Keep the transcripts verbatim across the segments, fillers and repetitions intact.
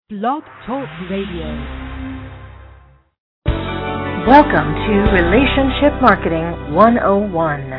Blog Talk Radio. Welcome to Relationship Marketing one oh one.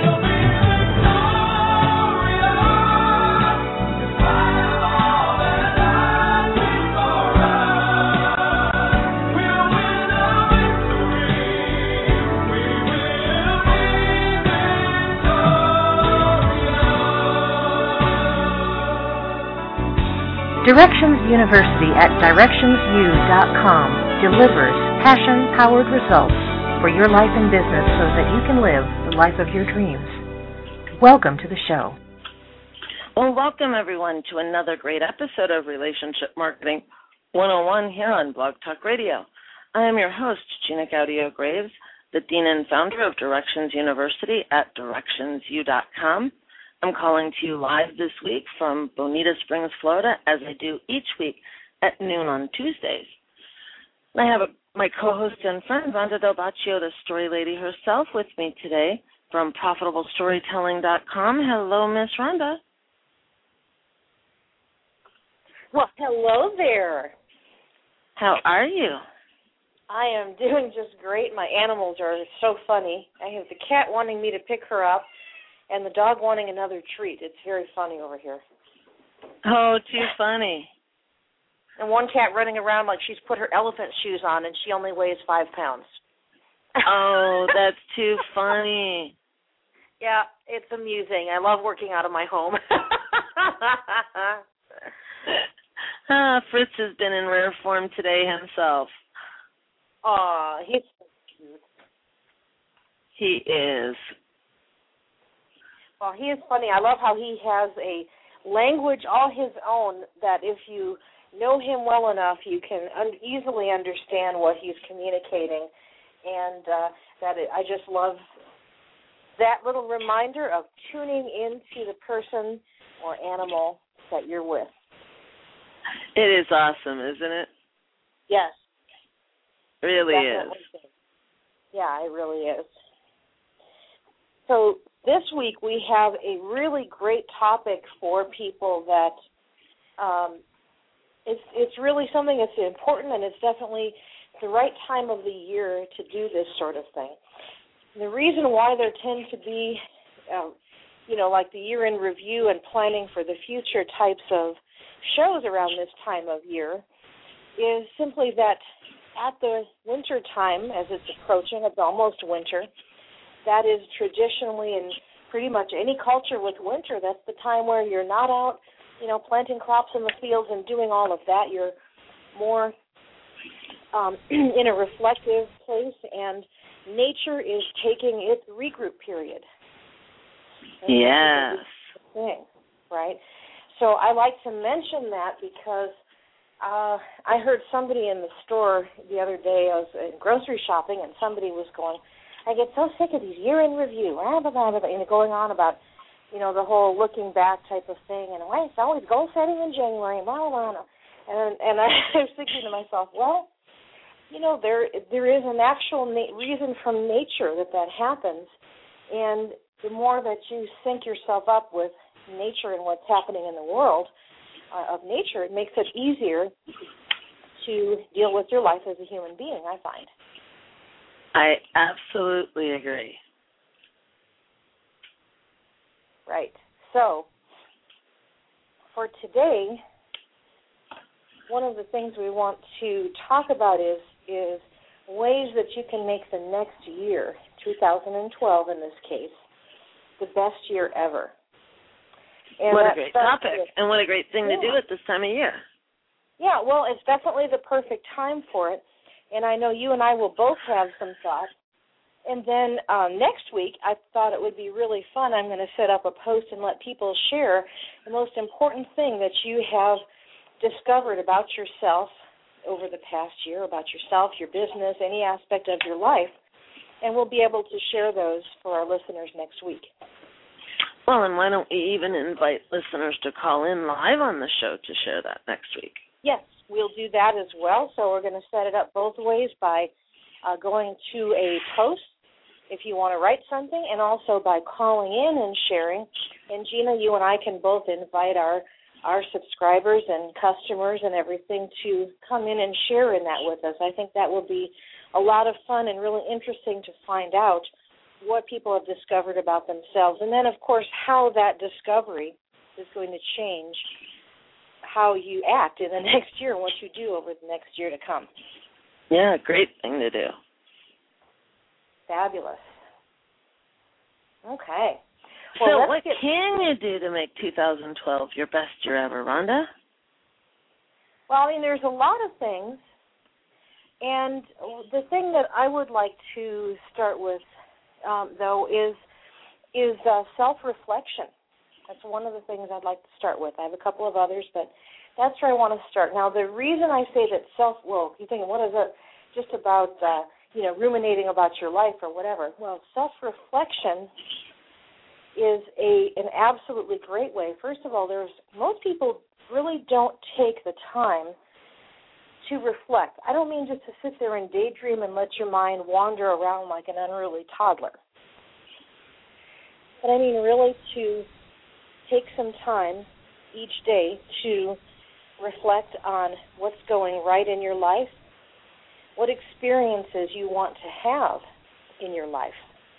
Directions University at directions u dot com delivers passion-powered results for your life and business so that you can live the life of your dreams. Welcome to the show. Well, welcome everyone to another great episode of Relationship Marketing one oh one here on Blog Talk Radio. I am your host, Gina Gaudio-Graves, the Dean and Founder of Directions University at directions u dot com. I'm calling to you live this week from Bonita Springs, Florida, as I do each week at noon on Tuesdays. I have a, my co-host and friend, Rhonda Del Baccio, the story lady herself, with me today from profitable storytelling dot com. Hello, Miss Rhonda. Well, hello there. How are you? I am doing just great. My animals are so funny. I have the cat wanting me to pick her up, and the dog wanting another treat. It's very funny over here. Oh, too funny. And one cat running around like she's put her elephant shoes on and she only weighs five pounds. Oh, that's too funny. Yeah, it's amusing. I love working out of my home. ah, Fritz has been in rare form today himself. Aw, he's so cute. He is. Well, he is funny. I love how he has a language all his own that if you know him well enough, you can un- easily understand what he's communicating. And uh, that it, I just love that little reminder of tuning into the person or animal that you're with. It is awesome, isn't it? Yes. It really Definitely. is. Yeah, it really is. So this week we have a really great topic for people that um, it's it's really something that's important, and it's definitely the right time of the year to do this sort of thing. And the reason why there tend to be, um, you know, like the year-end review and planning for the future types of shows around this time of year is simply that at the winter time, as it's approaching, it's almost winter. That is traditionally in pretty much any culture with winter, that's the time where you're not out, you know, planting crops in the fields and doing all of that. You're more um, in a reflective place, and nature is taking its regroup period. And yes. Thing, right? So I like to mention that because uh, I heard somebody in the store the other day. I was uh, grocery shopping, and somebody was going, I get so sick of these year-end review, blah, blah, blah, blah, and going on about, you know, the whole looking back type of thing, and why it's always goal setting in January, blah, blah, blah. And, and I was thinking to myself, well, you know, there there is an actual na- reason from nature that that happens, and the more that you sync yourself up with nature and what's happening in the world uh, of nature, it makes it easier to deal with your life as a human being, I find. I absolutely agree. Right. So, for today, one of the things we want to talk about is is ways that you can make the next year, two thousand twelve in this case, the best year ever. And what a great topic, with, and what a great thing yeah. to do at this time of year. Yeah, well, it's definitely the perfect time for it. And I know you and I will both have some thoughts. And then um, next week, I thought it would be really fun. I'm going to set up a post and let people share the most important thing that you have discovered about yourself over the past year, about yourself, your business, any aspect of your life. And we'll be able to share those for our listeners next week. Well, and why don't we even invite listeners to call in live on the show to share that next week? Yes, we'll do that as well. So we're going to set it up both ways by uh, going to a post if you want to write something, and also by calling in and sharing. And Gina, you and I can both invite our our subscribers and customers and everything to come in and share in that with us. I think that will be a lot of fun and really interesting to find out what people have discovered about themselves. And then, of course, how that discovery is going to change how you act in the next year and what you do over the next year to come. Yeah, great thing to do. Fabulous. Okay. Well, so what get... can you do to make two thousand twelve your best year ever, Rhonda? Well, I mean, there's a lot of things. And the thing that I would like to start with, um, though, is is uh, self-reflection. That's one of the things I'd like to start with. I have a couple of others, but that's where I want to start. Now, the reason I say that self, well, you're thinking, what is it just about, uh, you know, ruminating about your life or whatever? Well, self-reflection is a an absolutely great way. First of all, there's most people really don't take the time to reflect. I don't mean just to sit there and daydream and let your mind wander around like an unruly toddler. But I mean really to take some time each day to reflect on what's going right in your life, what experiences you want to have in your life,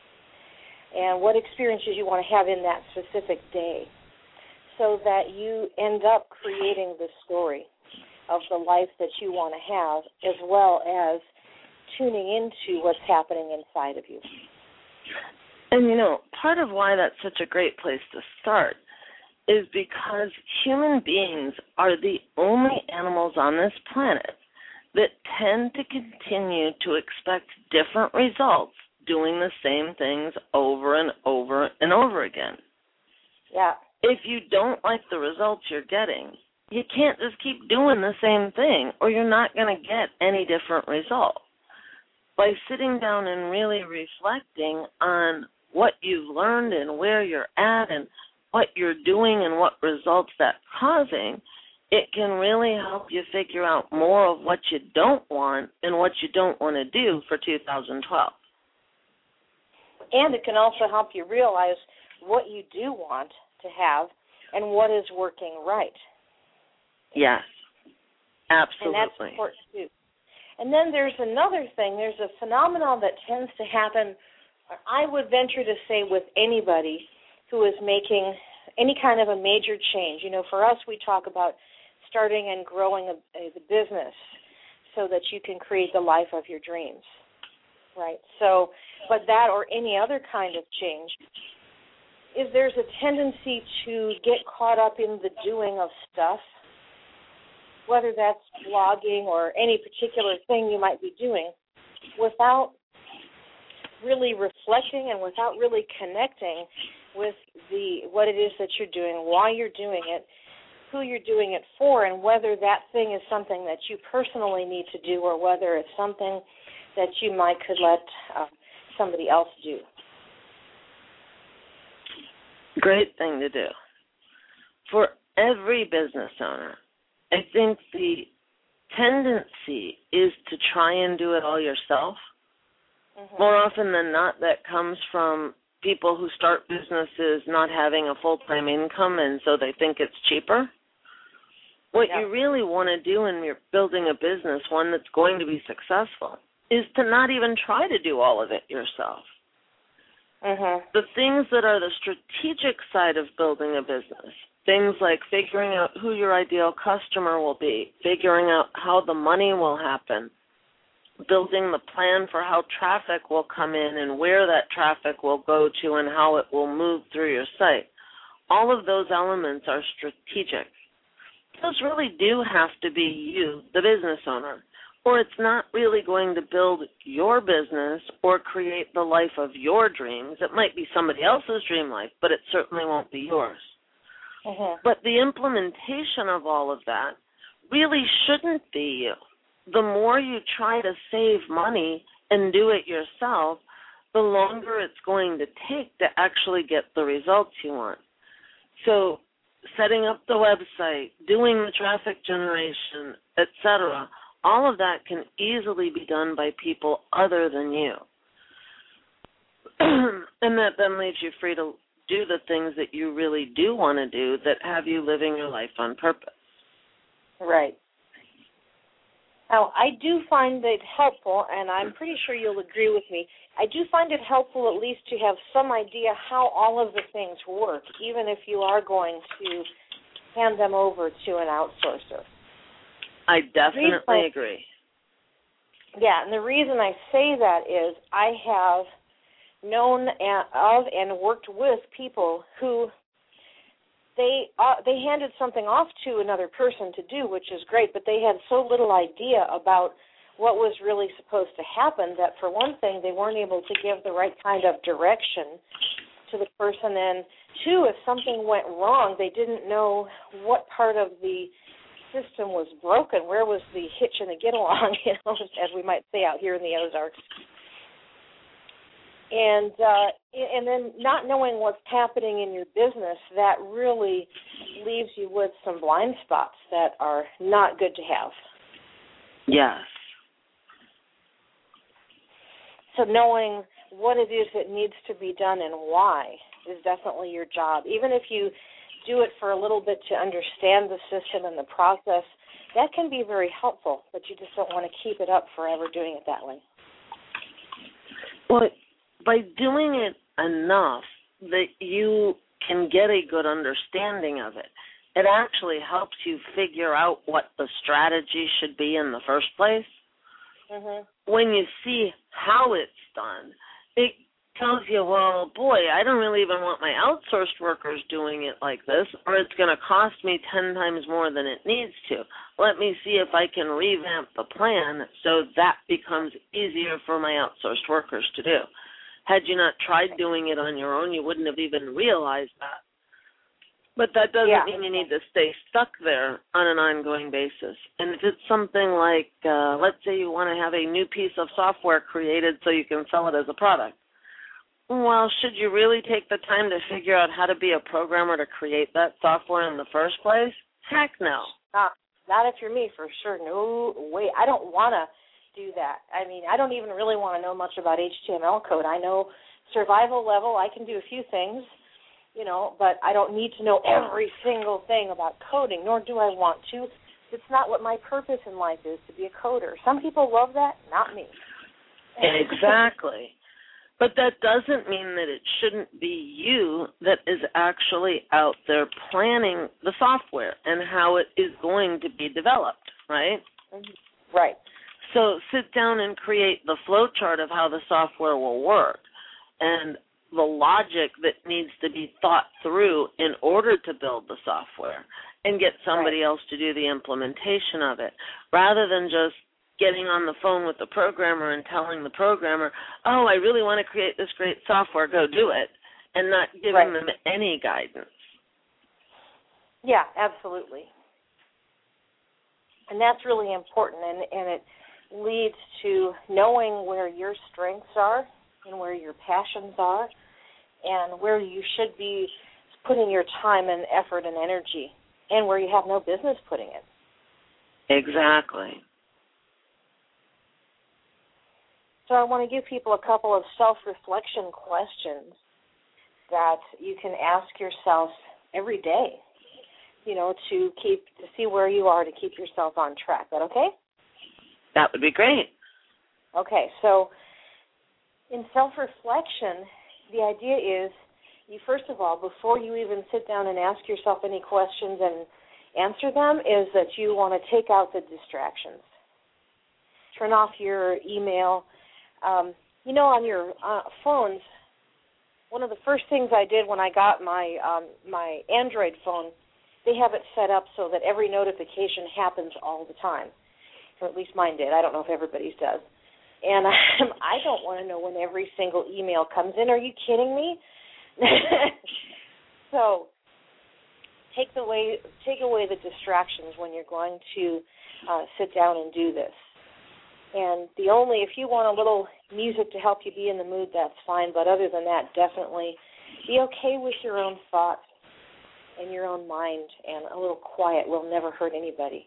and what experiences you want to have in that specific day, so that you end up creating the story of the life that you want to have, as well as tuning into what's happening inside of you. And, you know, part of why that's such a great place to start is because human beings are the only animals on this planet that tend to continue to expect different results doing the same things over and over and over again. Yeah. If you don't like the results you're getting, you can't just keep doing the same thing or you're not going to get any different result. By sitting down and really reflecting on what you've learned and where you're at and what you're doing and what results that's causing, it can really help you figure out more of what you don't want and what you don't want to do for two thousand twelve. And it can also help you realize what you do want to have and what is working right. Yes, absolutely. And that's important, too. And then there's another thing. There's a phenomenon that tends to happen, I would venture to say, with anybody who is making any kind of a major change. You know, for us, we talk about starting and growing a, a the business so that you can create the life of your dreams, right? So, but that or any other kind of change is there's a tendency to get caught up in the doing of stuff, whether that's blogging or any particular thing you might be doing, without really reflecting and without really connecting with the what it is that you're doing, why you're doing it, who you're doing it for, and whether that thing is something that you personally need to do or whether it's something that you might could let uh, somebody else do. Great thing to do. For every business owner, I think the tendency is to try and do it all yourself. Mm-hmm. More often than not, that comes from people who start businesses not having a full-time income, and so they think it's cheaper. What yeah. you really want to do when you're building a business, one that's going to be successful, is to not even try to do all of it yourself. Mm-hmm. The things that are the strategic side of building a business, things like figuring out who your ideal customer will be, figuring out how the money will happen, building the plan for how traffic will come in and where that traffic will go to and how it will move through your site. All of those elements are strategic. Those really do have to be you, the business owner, or it's not really going to build your business or create the life of your dreams. It might be somebody else's dream life, but it certainly won't be yours. Mm-hmm. But the implementation of all of that really shouldn't be you. The more you try to save money and do it yourself, the longer it's going to take to actually get the results you want. So setting up the website, doing the traffic generation, et cetera, all of that can easily be done by people other than you. And that then leaves you free to do the things that you really do want to do that have you living your life on purpose. Right. Now, I do find it helpful, and I'm pretty sure you'll agree with me, I do find it helpful at least to have some idea how all of the things work, even if you are going to hand them over to an outsourcer. I definitely I, agree. Yeah, and the reason I say that is I have known of and worked with people who they uh, they handed something off to another person to do, which is great, but they had so little idea about what was really supposed to happen that, for one thing, they weren't able to give the right kind of direction to the person, and two, if something went wrong, they didn't know what part of the system was broken, where was the hitch in the get-along, you know, as we might say out here in the Ozarks. And uh, and then not knowing what's happening in your business, that really leaves you with some blind spots that are not good to have. Yes. So knowing what it is that needs to be done and why is definitely your job. Even if you do it for a little bit to understand the system and the process, that can be very helpful, but you just don't want to keep it up forever doing it that way. Well, by doing it enough that you can get a good understanding of it, it actually helps you figure out what the strategy should be in the first place. Mm-hmm. When you see how it's done, it tells you, well, boy, I don't really even want my outsourced workers doing it like this, or it's going to cost me ten times more than it needs to. Let me see if I can revamp the plan so that becomes easier for my outsourced workers to do. Had you not tried doing it on your own, you wouldn't have even realized that. But that doesn't yeah. mean you need to stay stuck there on an ongoing basis. And if it's something like, uh, let's say you want to have a new piece of software created so you can sell it as a product, well, should you really take the time to figure out how to be a programmer to create that software in the first place? Heck no. Not, not if you're me, for sure. No way. I don't want to do that. I mean, I don't even really want to know much about H T M L code. I know survival level. I can do a few things, you know, but I don't need to know every single thing about coding, nor do I want to. It's not what my purpose in life is, to be a coder. Some people love that, not me. Exactly. But that doesn't mean that it shouldn't be you that is actually out there planning the software and how it is going to be developed, right? Right. So sit down and create the flow chart of how the software will work and the logic that needs to be thought through in order to build the software and get somebody right. else to do the implementation of it, rather than just getting on the phone with the programmer and telling the programmer, oh, I really want to create this great software, go do it, and not giving right. them any guidance. Yeah, absolutely. And that's really important, and, and it leads to knowing where your strengths are and where your passions are and where you should be putting your time and effort and energy and where you have no business putting it. Exactly. So I want to give people a couple of self-reflection questions that you can ask yourself every day, you know, to keep to see where you are, to keep yourself on track. Is that okay? That would be great. Okay, so in self-reflection, the idea is you, first of all, before you even sit down and ask yourself any questions and answer them, is that you want to take out the distractions. Turn off your email. Um, you know, on your uh, phones, one of the first things I did when I got my um, my Android phone, they have it set up so that every notification happens all the time. Or at least mine did. I don't know if everybody's does. And um, I don't want to know when every single email comes in. Are you kidding me? So take away take away the distractions when you're going to uh, sit down and do this. And the only, if you want a little music to help you be in the mood, that's fine. But other than that, definitely be okay with your own thoughts and your own mind. And a little quiet will never hurt anybody.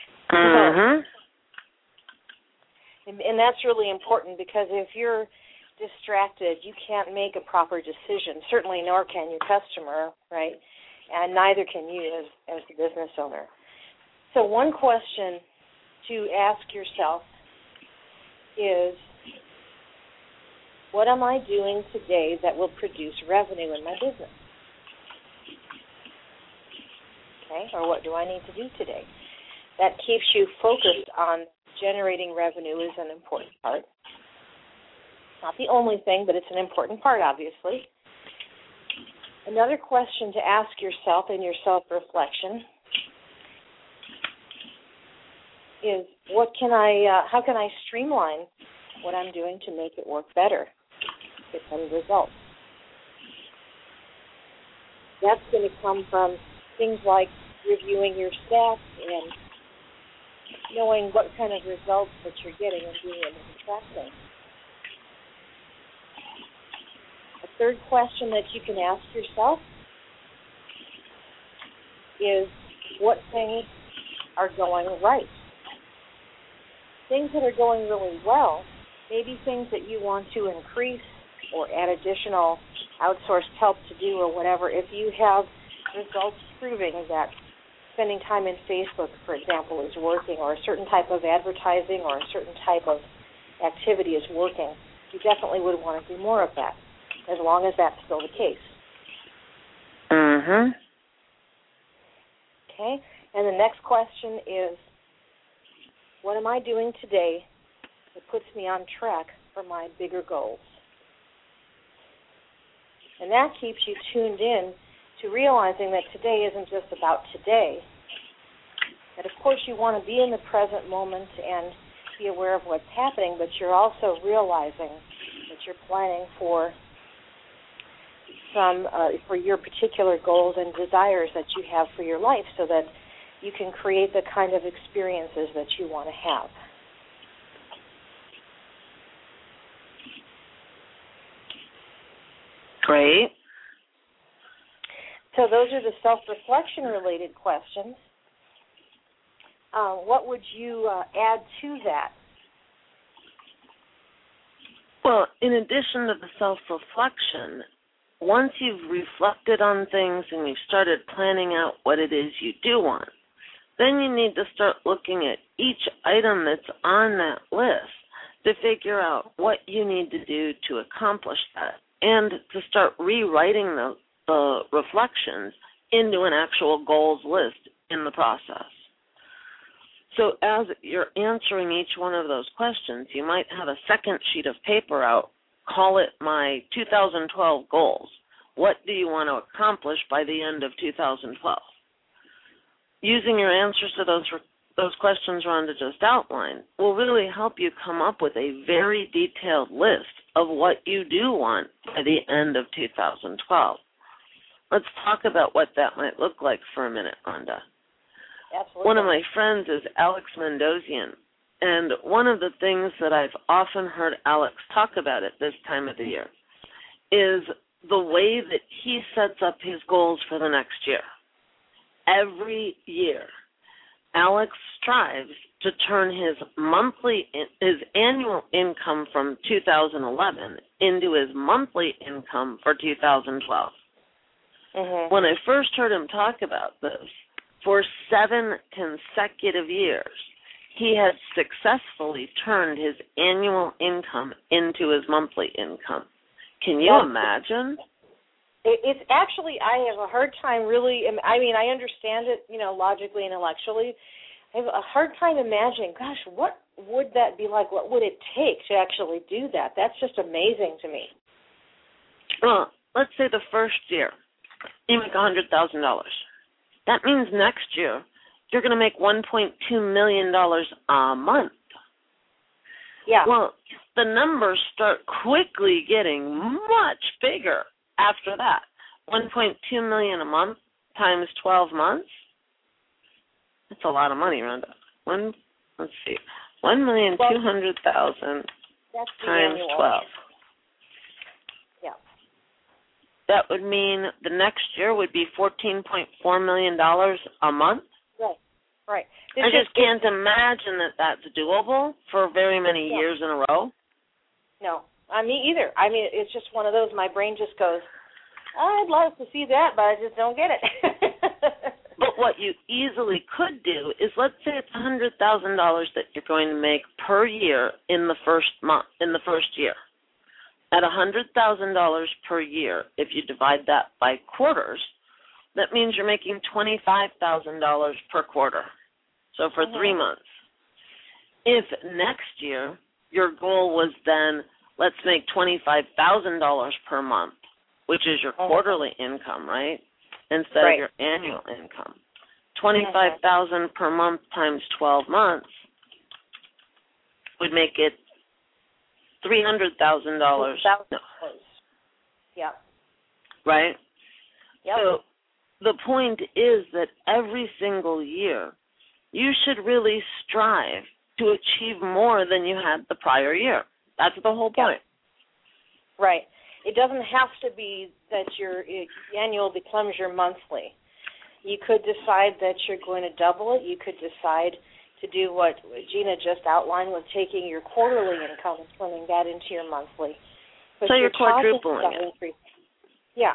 Uh-huh. And, and that's really important, because if you're distracted, you can't make a proper decision. Certainly nor can your customer, right? And neither can you as, as the business owner. So one question to ask yourself is, what am I doing today that will produce revenue in my business? Okay, or what do I need to do today? That keeps you focused on generating revenue is an important part. Not the only thing, but it's an important part, obviously. Another question to ask yourself in your self-reflection is, what can I, uh, how can I streamline what I'm doing to make it work better, get better results? That's going to come from things like reviewing your staff and knowing what kind of results that you're getting and being able to track them. A third question that you can ask yourself is, what things are going right? Things that are going really well, maybe things that you want to increase or add additional outsourced help to do or whatever. If you have results proving that spending time in Facebook, for example, is working, or a certain type of advertising or a certain type of activity is working, you definitely would want to do more of that, as long as that's still the case. Mm-hmm. Okay? And the next question is, what am I doing today that puts me on track for my bigger goals? And that keeps you tuned in to realizing that today isn't just about today. That, of course, you want to be in the present moment and be aware of what's happening, but you're also realizing that you're planning for some uh, for your particular goals and desires that you have for your life, so that you can create the kind of experiences that you want to have. Great. So those are the self-reflection related questions. Uh, what would you uh, add to that? Well, in addition to the self-reflection, once you've reflected on things and you've started planning out what it is you do want, then you need to start looking at each item that's on that list to figure out what you need to do to accomplish that, and to start rewriting the, the reflections into an actual goals list in the process. So as you're answering each one of those questions, you might have a second sheet of paper out. Call it my two thousand twelve goals. What do you want to accomplish by the end of two thousand twelve? Using your answers to those those questions Rhonda just outlined will really help you come up with a very detailed list of what you do want by the end of two thousand twelve. Let's talk about what that might look like for a minute, Rhonda. Absolutely. One of my friends is Alex Mendosian, and one of the things that I've often heard Alex talk about at this time of the year is the way that he sets up his goals for the next year. Every year, Alex strives to turn his monthly, his annual income from two thousand eleven into his monthly income for two thousand twelve. Mm-hmm. When I first heard him talk about this, for seven consecutive years, he had successfully turned his annual income into his monthly income. Can you That's, imagine? It's actually, I have a hard time really, I mean, I understand it, you know, logically, intellectually. I have a hard time imagining, gosh, what would that be like? What would it take to actually do that? That's just amazing to me. Well, let's say the first year, you make one hundred thousand dollars. That means next year you're going to make one point two million dollars a month. Yeah. Well, the numbers start quickly getting much bigger after that. one point two million dollars a month times twelve months. That's a lot of money, Rhonda. One, let's see, one million two hundred thousand times twelve. Yeah. That would mean the next year would be fourteen point four million dollars a month. Right. Right. I just can't imagine that that's doable for very many no. years in a row. No, I me either. I mean, it's just one of those. My brain just goes, I'd love to see that, but I just don't get it. But what you easily could do is, let's say it's one hundred thousand dollars that you're going to make per year in the first month, in the first year. At one hundred thousand dollars per year, if you divide that by quarters, that means you're making twenty-five thousand dollars per quarter. So for mm-hmm. three months. If next year your goal was then, let's make twenty-five thousand dollars per month, which is your mm-hmm. quarterly income, right, instead right. of your annual income. twenty-five thousand dollars per month times twelve months would make it three hundred thousand dollars. No. Yeah. Right? Yep. So the point is that every single year you should really strive to achieve more than you had the prior year. That's the whole point. Yep. Right. It doesn't have to be that your annual becomes your monthly. You could decide that you're going to double it. You could decide to do what Gina just outlined with taking your quarterly income and turning that into your monthly. But so you're quadrupling it. Increase. Yeah.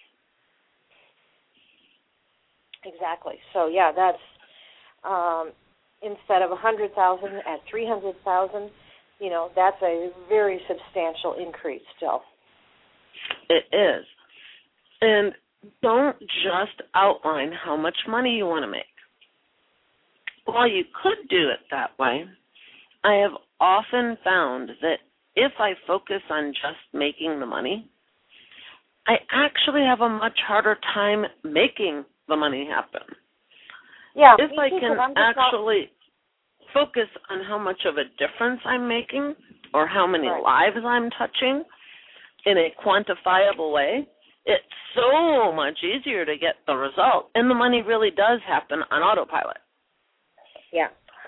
Exactly. So, yeah, that's um, instead of one hundred thousand dollars at three hundred thousand dollars, you know, that's a very substantial increase still. It is. And don't just outline how much money you want to make. While you could do it that way, I have often found that if I focus on just making the money, I actually have a much harder time making the money happen. Yeah. If I can actually not... focus on how much of a difference I'm making or how many right. lives I'm touching in a quantifiable way, it's so much easier to get the result, and the money really does happen on autopilot. Yeah.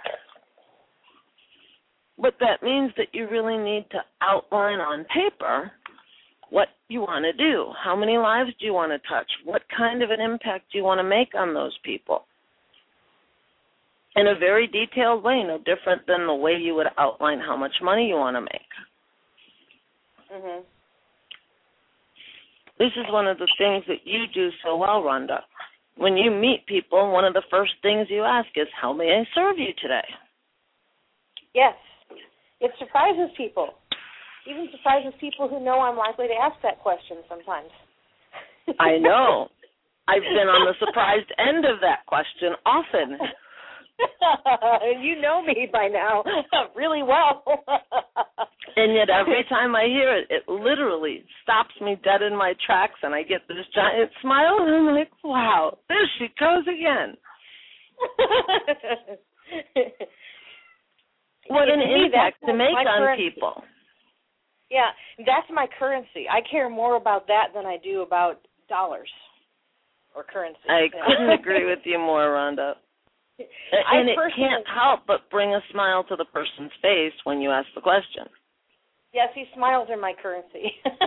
But that means that you really need to outline on paper what you want to do. How many lives do you want to touch? What kind of an impact do you want to make on those people? In a very detailed way, no different than the way you would outline how much money you want to make. Mm-hmm. This is one of the things that you do so well, Rhonda. When you meet people, one of the first things you ask is, how may I serve you today? Yes. It surprises people. Even surprises people who know I'm likely to ask that question sometimes. I know. I've been on the surprised end of that question often. You know me by now really well. And yet every time I hear it, it literally stops me dead in my tracks, and I get this giant smile, and I'm like, wow, there she goes again. What an impact to make on people. Yeah, that's my currency. I care more about that than I do about dollars or currency. I couldn't agree with you more, Rhonda. And it can't help but bring a smile to the person's face when you ask the question. Yes, these smiles are my currency.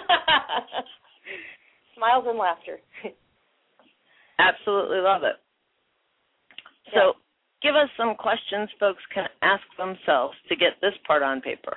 Smiles and laughter. Absolutely love it. So yeah. Give us some questions folks can ask themselves to get this part on paper.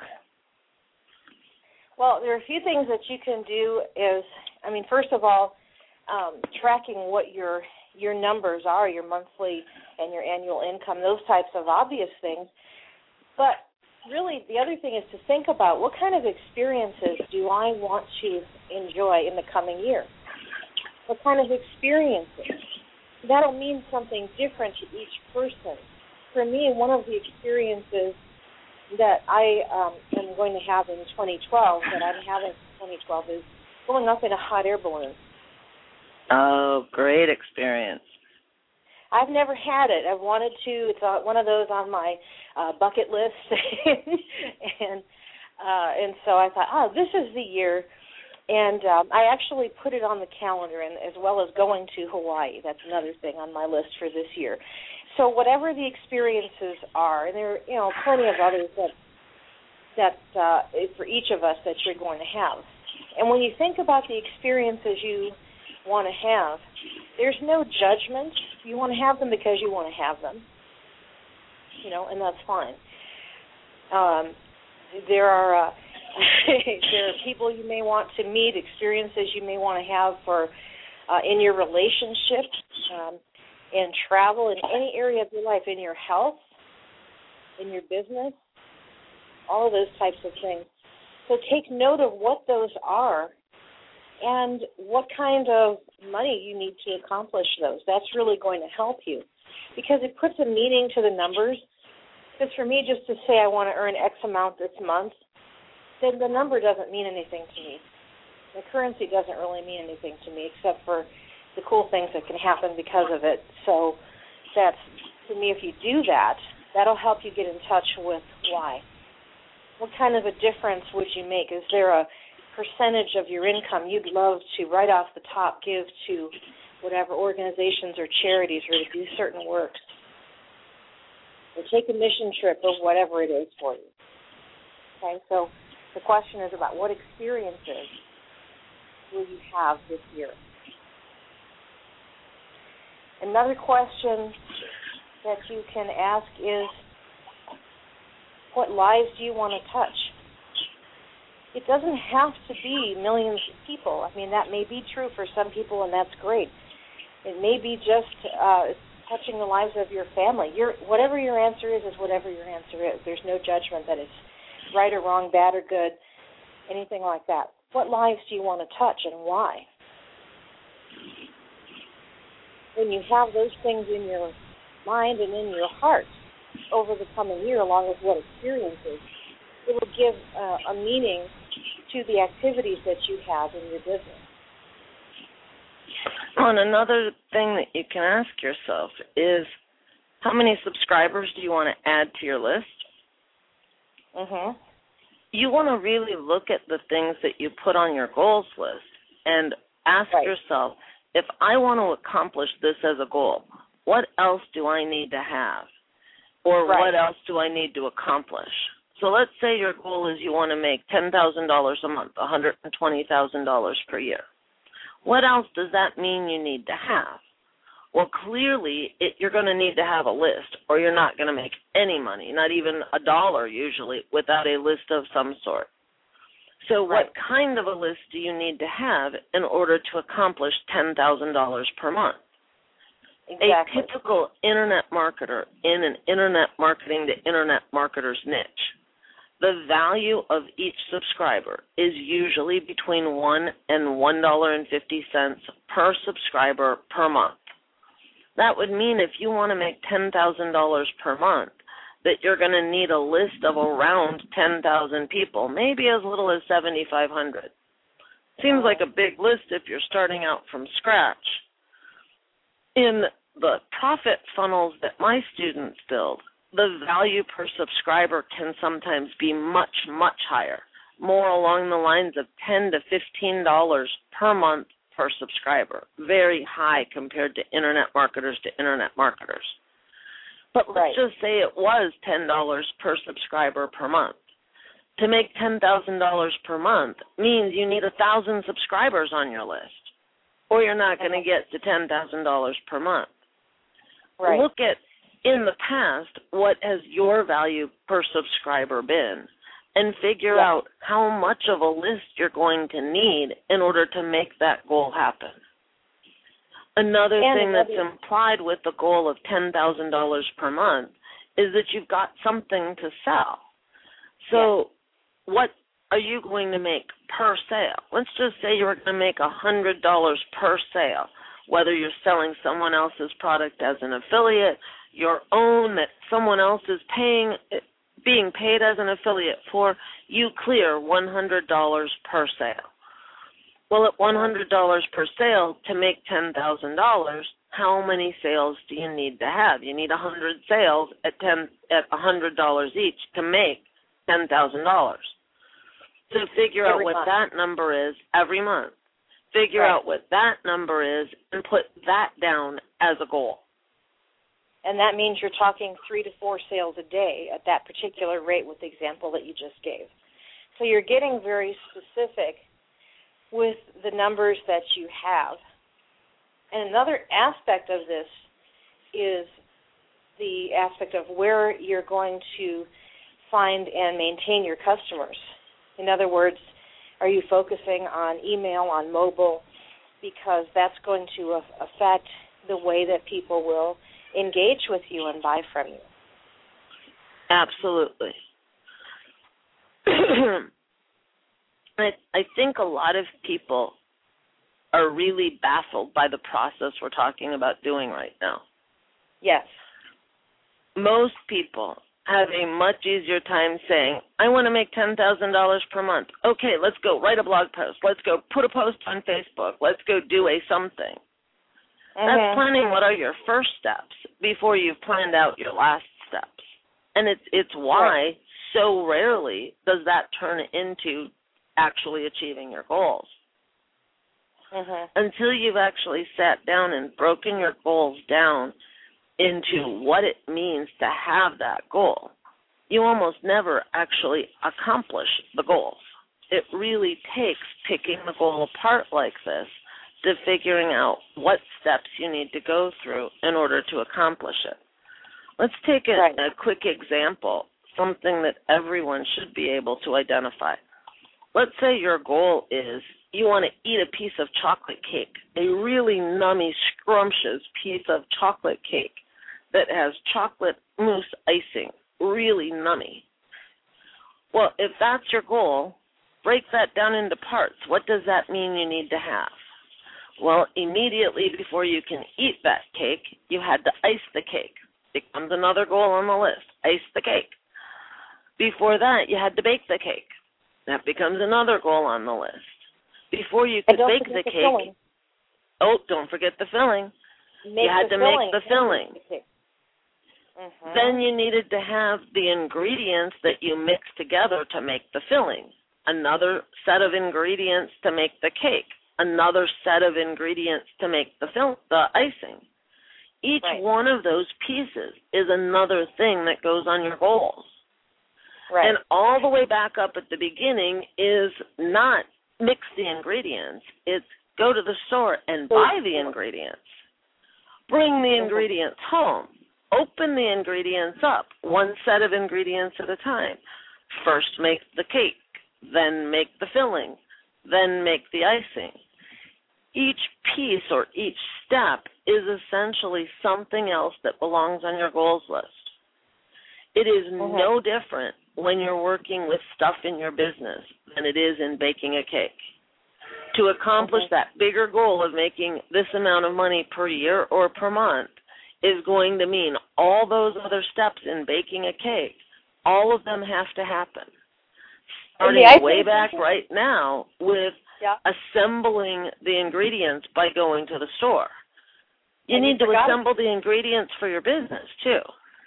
Well, there are a few things that you can do is, I mean, first of all, um, tracking what your your numbers are, your monthly and your annual income, those types of obvious things. But really, the other thing is to think about what kind of experiences do I want to enjoy in the coming year? What kind of experiences? That'll mean something different to each person. For me, one of the experiences that I um, am going to have in twenty twelve, that I'm having in twenty twelve, is going up in a hot air balloon. Oh, great experience. I've never had it. I've wanted to. It's uh, one of those on my uh, bucket list. and uh, and so I thought, oh, this is the year. And um, I actually put it on the calendar, and as well as going to Hawaii. That's another thing on my list for this year. So whatever the experiences are, and there are, you know, plenty of others that that uh, for each of us that you're going to have. And when you think about the experiences you want to have, there's no judgment. You want to have them because you want to have them, you know, and that's fine. Um, there are uh, There are people you may want to meet, experiences you may want to have for uh, in your relationship, um, in travel, in any area of your life, in your health, in your business, all of those types of things. So take note of what those are and what kind of money you need to accomplish those. That's really going to help you because it puts a meaning to the numbers. Because for me, just to say I want to earn X amount this month, then the number doesn't mean anything to me. The currency doesn't really mean anything to me except for the cool things that can happen because of it. So that's, to me, if you do that, that'll help you get in touch with why. What kind of a difference would you make? Is there a percentage of your income you'd love to, right off the top, give to whatever organizations or charities or to do certain works? Or take a mission trip or whatever it is for you. Okay, so the question is about what experiences will you have this year? Another question that you can ask is, what lives do you want to touch? It doesn't have to be millions of people. I mean, that may be true for some people, and that's great. It may be just uh, touching the lives of your family. Your, whatever your answer is, is whatever your answer is. There's no judgment that it's right or wrong, bad or good, anything like that. What lives do you want to touch and why? When you have those things in your mind and in your heart over the coming year, along with what experiences, it will give uh, a meaning to the activities that you have in your business. And another thing that you can ask yourself is, how many subscribers do you want to add to your list? Mm-hmm. You want to really look at the things that you put on your goals list and ask right. yourself, if I want to accomplish this as a goal, what else do I need to have? Or right. what else do I need to accomplish? So let's say your goal is you want to make ten thousand dollars a month, one hundred twenty thousand dollars per year. What else does that mean you need to have? Well, clearly, it, you're going to need to have a list, or you're not going to make any money, not even a dollar usually, without a list of some sort. So right. what kind of a list do you need to have in order to accomplish ten thousand dollars per month? Exactly. A typical Internet marketer in an Internet marketing to Internet marketer's niche, the value of each subscriber is usually between one dollars and one dollar and fifty cents per subscriber per month. That would mean if you want to make ten thousand dollars per month, that you're going to need a list of around ten thousand people, maybe as little as seventy-five hundred. Seems like a big list if you're starting out from scratch. In the profit funnels that my students build, the value per subscriber can sometimes be much, much higher, more along the lines of ten to fifteen dollars per month per subscriber, very high compared to Internet marketers to Internet marketers. But let's right. just say it was ten dollars per subscriber per month. To make ten thousand dollars per month means you need one thousand subscribers on your list, or you're not going to get to ten thousand dollars per month. Right. Look at, in the past, what has your value per subscriber been, and figure yeah. out how much of a list you're going to need in order to make that goal happen. Another and thing another, that's implied with the goal of ten thousand dollars per month is that you've got something to sell. So yeah. what are you going to make per sale? Let's just say you're going to make one hundred dollars per sale, whether you're selling someone else's product as an affiliate, your own that someone else is paying, being paid as an affiliate for, you clear one hundred dollars per sale. Well, at one hundred dollars per sale to make ten thousand dollars, how many sales do you need to have? You need one hundred sales at ten at one hundred dollars each to make ten thousand dollars. So figure every out what month. that number is every month. Figure right. out what that number is and put that down as a goal. And that means you're talking three to four sales a day at that particular rate with the example that you just gave. So you're getting very specific with the numbers that you have. And another aspect of this is the aspect of where you're going to find and maintain your customers. In other words, are you focusing on email, on mobile? Because that's going to affect the way that people will engage with you and buy from you. Absolutely. I, I think a lot of people are really baffled by the process we're talking about doing right now. Yes. Most people have a much easier time saying, I want to make ten thousand dollars per month. Okay, let's go write a blog post. Let's go put a post on Facebook. Let's go do a something. Mm-hmm. That's planning what are your first steps before you've planned out your last steps. And it's it's why right. so rarely does that turn into actually achieving your goals. Mm-hmm. Until you've actually sat down and broken your goals down into what it means to have that goal, you almost never actually accomplish the goals. It really takes picking the goal apart like this to figuring out what steps you need to go through in order to accomplish it. Let's take a, right. a quick example, something that everyone should be able to identify. Let's say your goal is you want to eat a piece of chocolate cake, a really nummy, scrumptious piece of chocolate cake that has chocolate mousse icing, really nummy. Well, if that's your goal, break that down into parts. What does that mean you need to have? Well, immediately before you can eat that cake, you had to ice the cake. Becomes another goal on the list, ice the cake. Before that, you had to bake the cake. That becomes another goal on the list. Before you could bake the, the cake, filling. oh, don't forget the filling. Make you had the to filling. make the filling. Mm-hmm. Then you needed to have the ingredients that you mix together to make the filling. Another set of ingredients to make the cake. Another set of ingredients to make the film, the icing. Each right. one of those pieces is another thing that goes on your goals. Right. And all the way back up at the beginning is not mix the ingredients. It's go to the store and buy the ingredients. Bring the ingredients home. Open the ingredients up, one set of ingredients at a time. First make the cake, then make the filling, then make the icing. Each piece or each step is essentially something else that belongs on your goals list. It is mm-hmm. no different when you're working with stuff in your business than it is in baking a cake. To accomplish mm-hmm. that bigger goal of making this amount of money per year or per month is going to mean all those other steps in baking a cake, all of them have to happen. Starting way back right now with yeah. assembling the ingredients by going to the store. You and need you to assemble the ingredients for your business, too.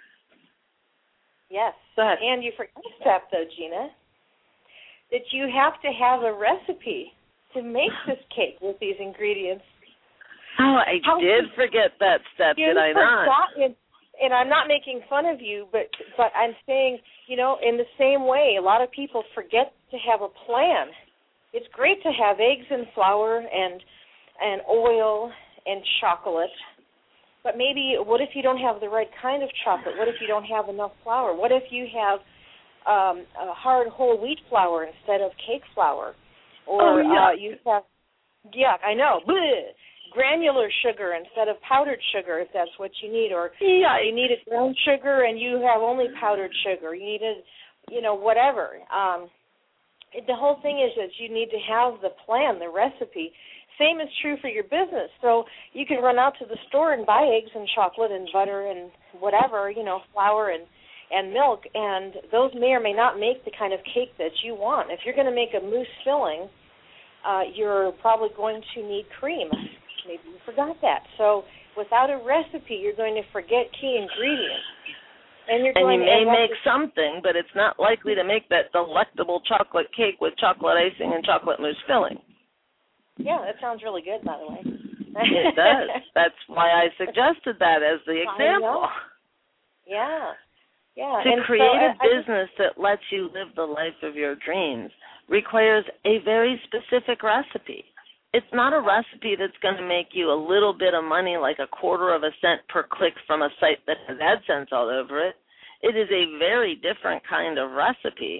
Yes. And you forgot a step, though, Gina, that you have to have a recipe to make this cake with these ingredients. Oh, I How did forget that step, did I not? And, and I'm not making fun of you, but but I'm saying, you know, in the same way, a lot of people forget to have a plan. It's great to have eggs and flour and and oil and chocolate, but maybe what if you don't have the right kind of chocolate? What if you don't have enough flour? What if you have um, a hard whole wheat flour instead of cake flour? Or oh, yeah. uh, you have, yuck, I know, bleh, granular sugar instead of powdered sugar if that's what you need, or yeah. you needed brown sugar and you have only powdered sugar. You needed, you know, whatever. Um, it, the whole thing is that you need to have the plan, the recipe. Same is true for your business. So you can run out to the store and buy eggs and chocolate and butter and whatever, you know, flour and, and milk, and those may or may not make the kind of cake that you want. If you're going to make a mousse filling, uh, you're probably going to need cream. Maybe you forgot that. So without a recipe, you're going to forget key ingredients. And, you're and going you may to make to... something, but it's not likely to make that delectable chocolate cake with chocolate icing and chocolate mousse filling. Yeah, that sounds really good, by the way. It does. That's why I suggested that as the example. Yeah, yeah. To and create so, a I, business I just... that lets you live the life of your dreams requires a very specific recipe. It's not a recipe that's going to make you a little bit of money, like a quarter of a cent per click from a site that has AdSense all over it. It is a very different kind of recipe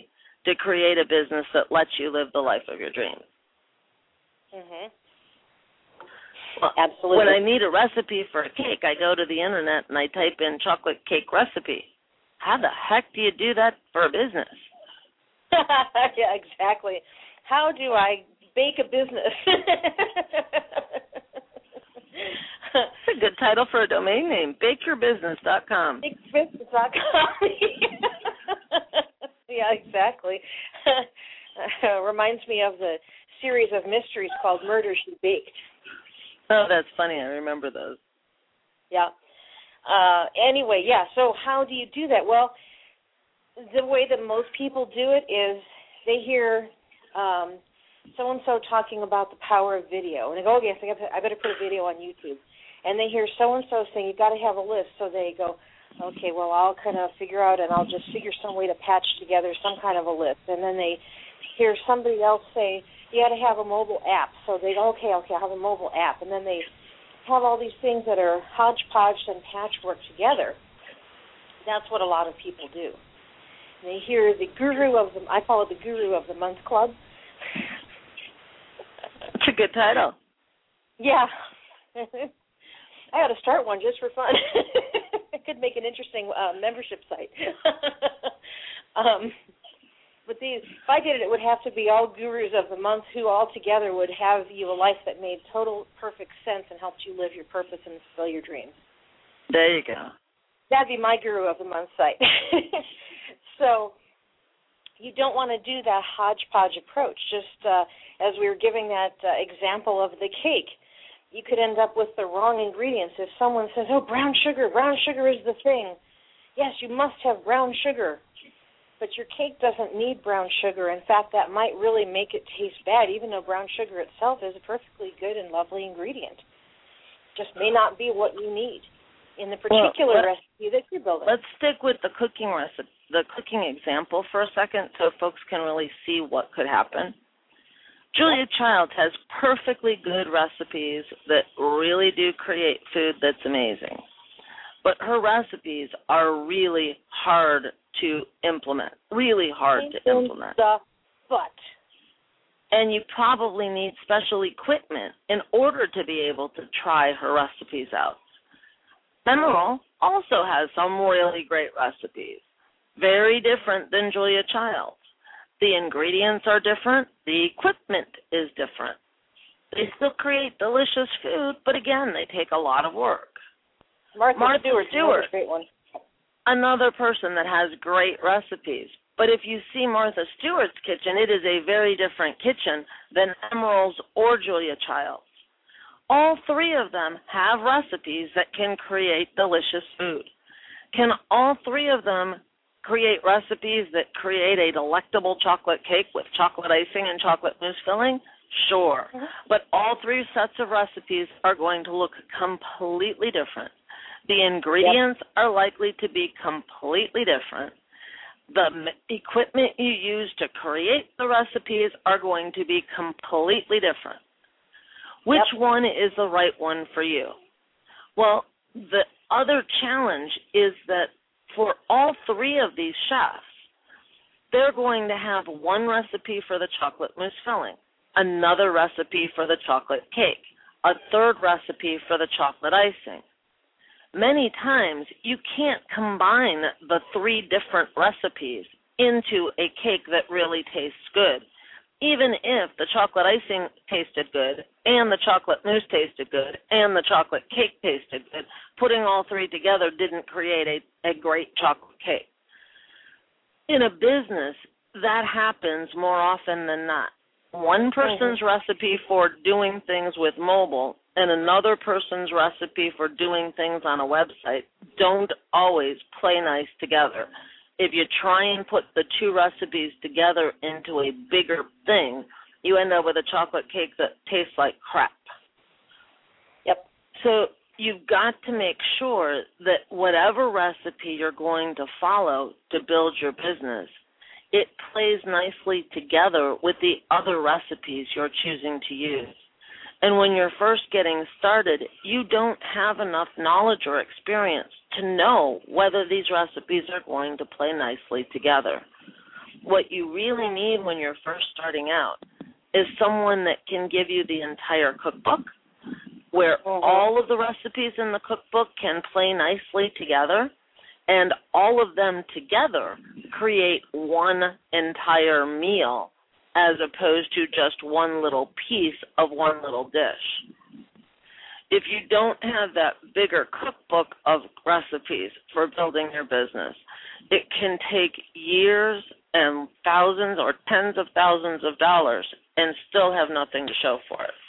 to create a business that lets you live the life of your dreams. Mhm. Well, absolutely. When I need a recipe for a cake, I go to the internet and I type in chocolate cake recipe. How the heck do you do that for a business? Yeah, exactly. How do I bake a business? That's a good title for a domain name, bake your business dot com. bake your business dot com. Yeah, exactly. Uh, reminds me of the series of mysteries called Murder, She Baked. Oh, that's funny. I remember those. Yeah. Uh, anyway, yeah, so how do you do that? Well, the way that most people do it is they hear um, so-and-so talking about the power of video. And they go, oh, yes, I better put a video on YouTube. And they hear so-and-so saying, you've got to have a list. So they go, okay, well, I'll kind of figure out and I'll just figure some way to patch together some kind of a list. And then they hear somebody else say, you got to have a mobile app. So they go, okay, okay, I'll have a mobile app. And then they have all these things that are hodgepodge and patchwork together. That's what a lot of people do. And they hear the guru of the, I call it the guru of the month club. That's a good title. Yeah. I ought to start one just for fun. It could make an interesting uh, membership site. um, but these, if I did it, it would have to be all gurus of the month who all together would have you a life that made total perfect sense and helped you live your purpose and fulfill your dreams. There you go. That'd be my guru of the month site. So you don't want to do that hodgepodge approach. Just uh, as we were giving that uh, example of the cake, you could end up with the wrong ingredients. If someone says, oh, brown sugar, brown sugar is the thing. Yes, you must have brown sugar. But your cake doesn't need brown sugar. In fact, that might really make it taste bad, even though brown sugar itself is a perfectly good and lovely ingredient. Just may not be what you need in the particular well, recipe that you're building. Let's stick with the cooking recipe, the cooking example for a second so folks can really see what could happen. Julia Child has perfectly good recipes that really do create food that's amazing. But her recipes are really hard to implement, really hard to implement. The butt. And you probably need special equipment in order to be able to try her recipes out. Emerald also has some really great recipes, very different than Julia Child's. The ingredients are different. The equipment is different. They still create delicious food, but again, they take a lot of work. Martha, Martha Stewart, Stewart, great one. Another person that has great recipes. But if you see Martha Stewart's kitchen, it is a very different kitchen than Emerald's or Julia Child's. All three of them have recipes that can create delicious food. Can all three of them create recipes that create a delectable chocolate cake with chocolate icing and chocolate mousse filling? Sure. Mm-hmm. But all three sets of recipes are going to look completely different. The ingredients yep. are likely to be completely different. The equipment you use to create the recipes are going to be completely different. Which yep. one is the right one for you? Well, the other challenge is that for all three of these chefs, they're going to have one recipe for the chocolate mousse filling, another recipe for the chocolate cake, a third recipe for the chocolate icing. Many times you can't combine the three different recipes into a cake that really tastes good. Even if the chocolate icing tasted good and the chocolate mousse tasted good and the chocolate cake tasted good, putting all three together didn't create a, a great chocolate cake. In a business, that happens more often than not. One person's mm-hmm. recipe for doing things with mobile and another person's recipe for doing things on a website don't always play nice together. If you try and put the two recipes together into a bigger thing, you end up with a chocolate cake that tastes like crap. Yep. So you've got to make sure that whatever recipe you're going to follow to build your business, it plays nicely together with the other recipes you're choosing to use. And when you're first getting started, you don't have enough knowledge or experience to know whether these recipes are going to play nicely together. What you really need when you're first starting out is someone that can give you the entire cookbook, where mm-hmm. all of the recipes in the cookbook can play nicely together, and all of them together create one entire meal as opposed to just one little piece of one little dish. If you don't have that bigger cookbook of recipes for building your business, it can take years and thousands or tens of thousands of dollars and still have nothing to show for it.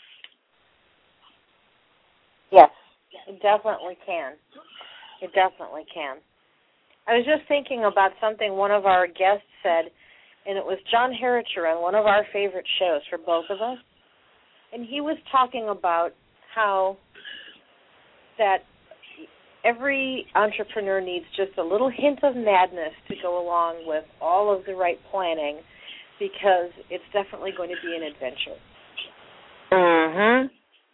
Yes, it definitely can. It definitely can. I was just thinking about something one of our guests said, and it was John Herricher on one of our favorite shows for both of us. And he was talking about how that every entrepreneur needs just a little hint of madness to go along with all of the right planning, because it's definitely going to be an adventure. Mm-hmm.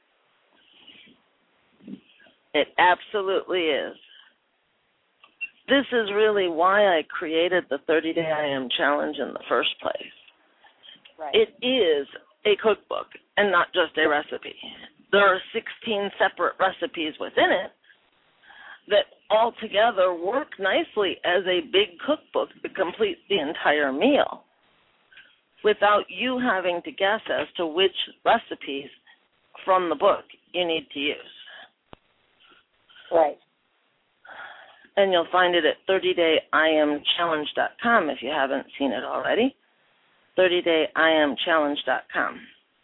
It absolutely is. This is really why I created the thirty-day I Am Challenge in the first place. Right. It is a cookbook and not just a recipe. There are sixteen separate recipes within it that all together work nicely as a big cookbook to complete the entire meal without you having to guess as to which recipes from the book you need to use. Right. And you'll find it at thirty day I am challenge dot com if you haven't seen it already. thirty day I am challenge dot com.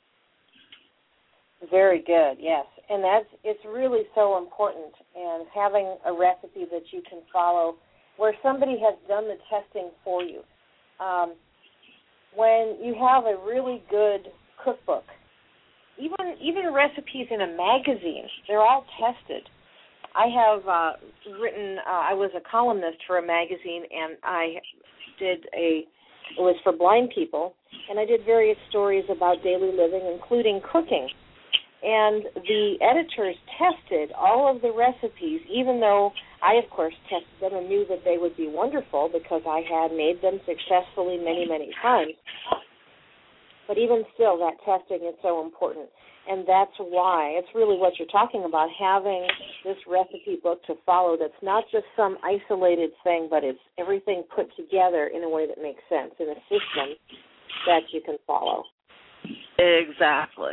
Very good, yes. And that's it's really so important, and having a recipe that you can follow where somebody has done the testing for you. Um, when you have a really good cookbook, even even recipes in a magazine, they're all tested. I have uh, written, uh, I was a columnist for a magazine, and I did a, it was for blind people, and I did various stories about daily living, including cooking. And the editors tested all of the recipes, even though I, of course, tested them and knew that they would be wonderful because I had made them successfully many, many times. But even still, that testing is so important. And that's why it's really what you're talking about, having this recipe book to follow that's not just some isolated thing, but it's everything put together in a way that makes sense, in a system that you can follow. Exactly.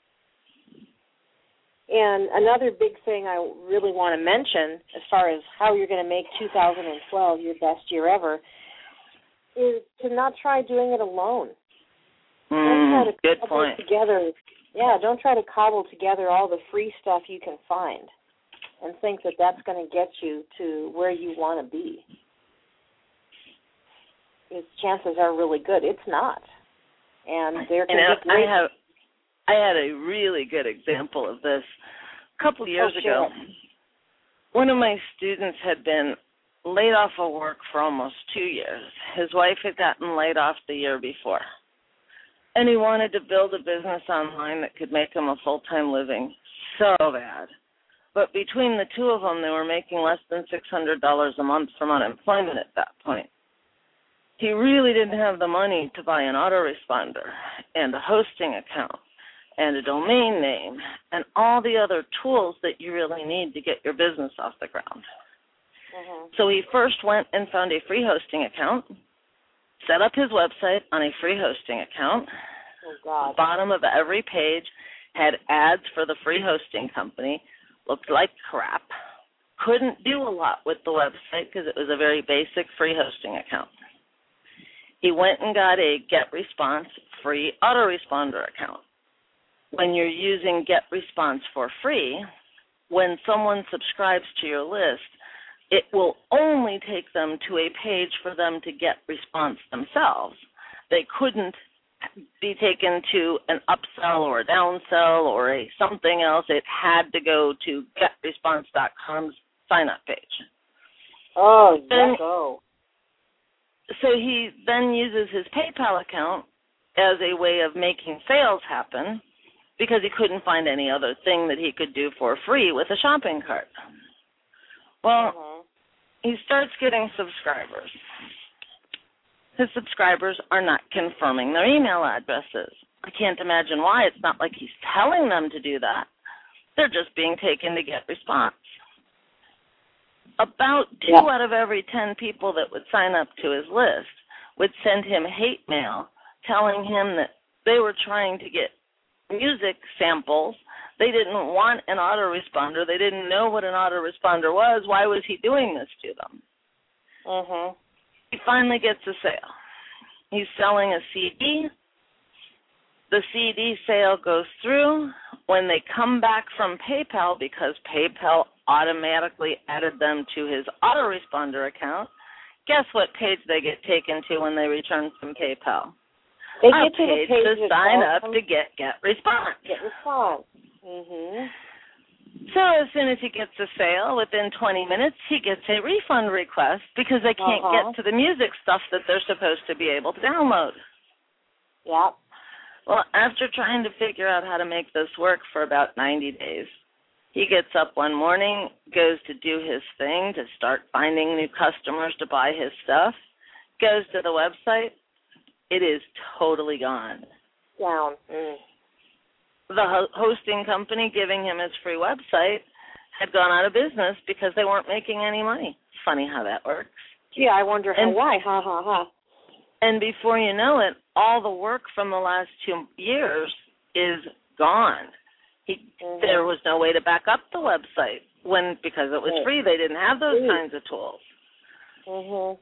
And another big thing I really want to mention as far as how you're going to make two thousand twelve your best year ever is to not try doing it alone. Mm, don't try to good cobble point. Together, yeah, don't try to cobble together all the free stuff you can find and think that that's going to get you to where you want to be. Its chances are really good. It's not. And there can you know, be great... I have I had a really good example of this a couple years oh, sure. ago. One of my students had been laid off of work for almost two years. His wife had gotten laid off the year before. And he wanted to build a business online that could make him a full-time living so bad. But between the two of them, they were making less than six hundred dollars a month from unemployment at that point. He really didn't have the money to buy an autoresponder and a hosting account and a domain name and all the other tools that you really need to get your business off the ground. Mm-hmm. So he first went and found a free hosting account, set up his website on a free hosting account. Oh, God. The bottom of every page had ads for the free hosting company, looked like crap, couldn't do a lot with the website because it was a very basic free hosting account. He went and got a GetResponse free autoresponder account. When you're using GetResponse for free, when someone subscribes to your list, it will only take them to a page for them to get response themselves. They couldn't be taken to an upsell or a downsell or a something else. It had to go to get response dot com's sign-up page. Oh, and, go. So he then uses his PayPal account as a way of making sales happen because he couldn't find any other thing that he could do for free with a shopping cart. Well, mm-hmm. he starts getting subscribers. his subscribers are not confirming their email addresses. I can't imagine why. It's not like he's telling them to do that. They're just being taken to get response. About two yep. out of every ten people that would sign up to his list would send him hate mail telling him that they were trying to get music samples. They didn't want an autoresponder. They didn't know what an autoresponder was. Why was he doing this to them? Mm-hmm. He finally gets a sale. He's selling a C D. The C D sale goes through. When they come back from PayPal, because PayPal automatically added them to his autoresponder account, guess what page they get taken to when they return from PayPal? They Our get to the page page to sign up to get get response. Get response. Mhm. So as soon as he gets a sale, within twenty minutes, he gets a refund request because they can't uh-huh. get to the music stuff that they're supposed to be able to download. Yep. Well, after trying to figure out how to make this work for about ninety days, he gets up one morning, goes to do his thing to start finding new customers to buy his stuff, goes to the website. It is totally gone. Down. Mm. The ho- hosting company giving him his free website had gone out of business because they weren't making any money. Funny how that works. Yeah, I wonder how, and, why. Ha, ha, ha. And before you know it, all the work from the last two years is gone. He, mm-hmm. There was no way to back up the website when because it was right. free. They didn't have those free. kinds of tools. Mhm.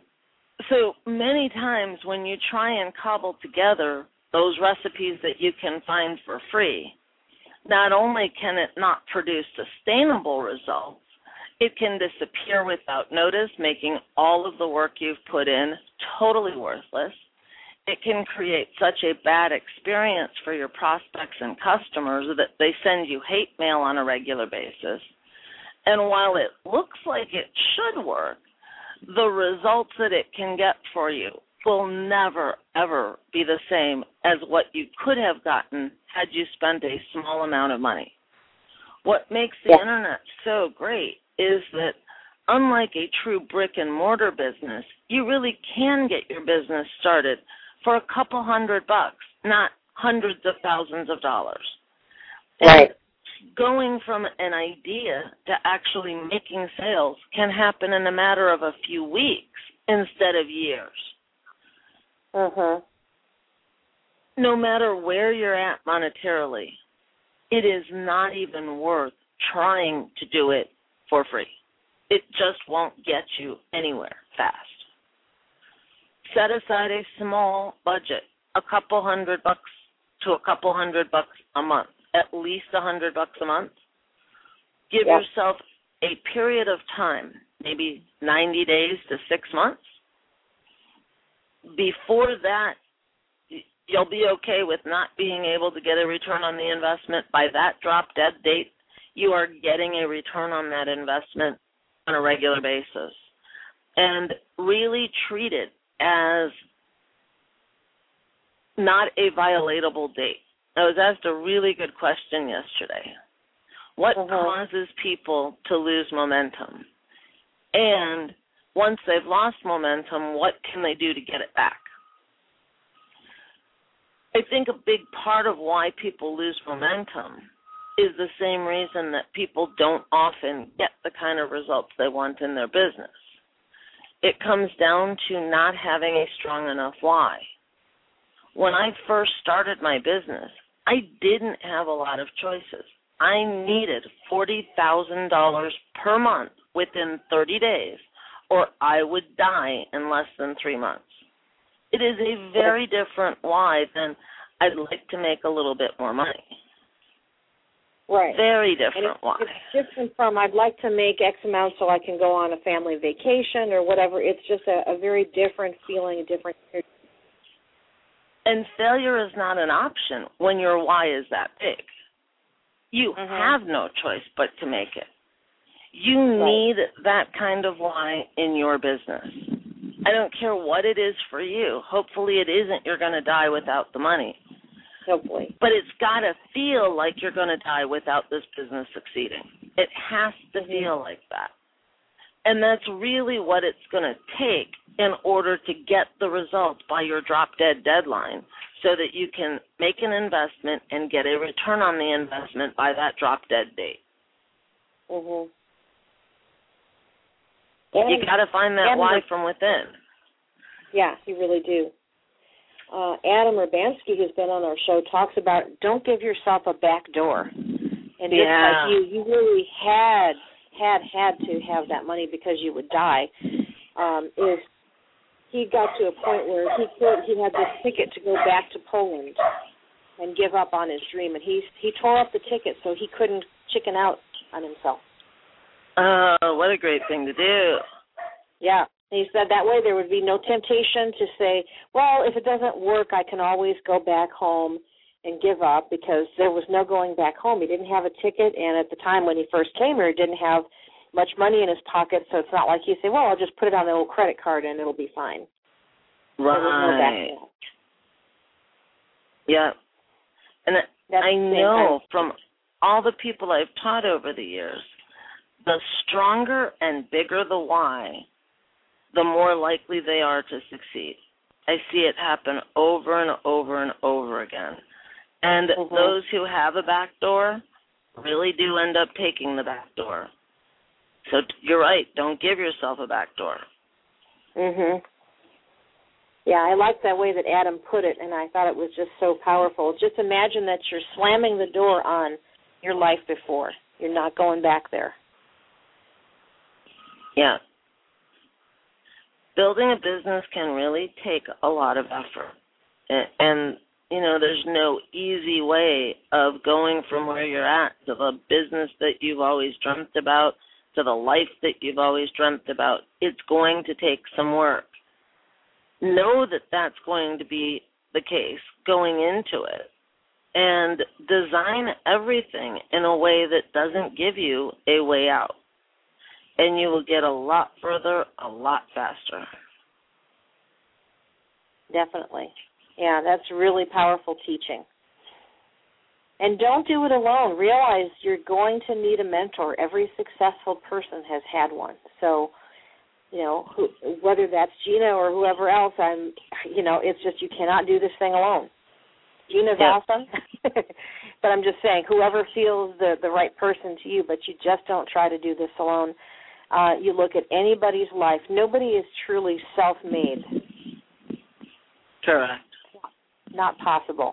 So many times when you try and cobble together those recipes that you can find for free, not only can it not produce sustainable results, it can disappear without notice, making all of the work you've put in totally worthless. It can create such a bad experience for your prospects and customers that they send you hate mail on a regular basis. And while it looks like it should work, the results that it can get for you will never, ever be the same as what you could have gotten had you spent a small amount of money. What makes the yeah. Internet so great is that unlike a true brick-and-mortar business, you really can get your business started for a couple hundred bucks, not hundreds of thousands of dollars. Right. And going from an idea to actually making sales can happen in a matter of a few weeks instead of years. Mhm. No matter where you're at monetarily, it is not even worth trying to do it for free. It just won't get you anywhere fast. Set aside a small budget, a couple hundred bucks to a couple hundred bucks a month, at least a hundred bucks a month. Give yep. yourself a period of time, maybe ninety days to six months. Before that, you'll be okay with not being able to get a return on the investment. By that drop-dead date, you are getting a return on that investment on a regular basis. And really treat it as not a violatable date. I was asked a really good question yesterday. What mm-hmm. causes people to lose momentum? And once they've lost momentum, what can they do to get it back? I think a big part of why people lose momentum is the same reason that people don't often get the kind of results they want in their business. It comes down to not having a strong enough why. When I first started my business, I didn't have a lot of choices. I needed forty thousand dollars per month within thirty days, or I would die in less than three months. It is a very different why than I'd like to make a little bit more money. Right. Very different and it's, why. It's different from I'd like to make X amount so I can go on a family vacation or whatever. It's just a, a very different feeling, a different. And failure is not an option when your why is that big. You mm-hmm. have no choice but to make it. You right. need that kind of why in your business. I don't care what it is for you. Hopefully it isn't you're going to die without the money. Hopefully. But it's got to feel like you're going to die without this business succeeding. It has to mm-hmm. feel like that. And that's really what it's going to take in order to get the result by your drop-dead deadline so that you can make an investment and get a return on the investment by that drop-dead date. Mhm. You got to find that Adam, why from within. Yeah, you really do. Uh, Adam Urbanski, who's been on our show, talks about don't give yourself a back door. And just yeah. like you, you really had, had, had to have that money because you would die. Um, is he got to a point where he could, he had this ticket to go back to Poland and give up on his dream, and he he tore up the ticket so he couldn't chicken out on himself. Oh, what a great thing to do. Yeah. And he said that way there would be no temptation to say, well, if it doesn't work, I can always go back home and give up, because there was no going back home. He didn't have a ticket, and at the time when he first came here, he didn't have much money in his pocket, so it's not like you say, well, I'll just put it on the old credit card and it'll be fine. Right. There was no back home. Yeah. And That's I know from all the people I've taught over the years, the stronger and bigger the why, the more likely they are to succeed. I see it happen over and over and over again. And mm-hmm. those who have a back door really do end up taking the back door. So you're right, don't give yourself a back door. Mhm. Yeah, I like that way that Adam put it, and I thought it was just so powerful. Just imagine that you're slamming the door on your life before. You're not going back there. Yeah. Building a business can really take a lot of effort. And, and, you know, there's no easy way of going from where you're at to the business that you've always dreamt about, to the life that you've always dreamt about. It's going to take some work. Know that that's going to be the case going into it. And design everything in a way that doesn't give you a way out. And you will get a lot further, a lot faster. Definitely. Yeah, that's really powerful teaching. And don't do it alone. Realize you're going to need a mentor. Every successful person has had one. So, you know, who, whether that's Gina or whoever else, I'm, you know, it's just you cannot do this thing alone. Gina's yep. awesome. But I'm just saying, whoever feels the, the right person to you, but you just don't try to do this alone. Uh, you look at anybody's life. Nobody is truly self-made. Correct. Not possible.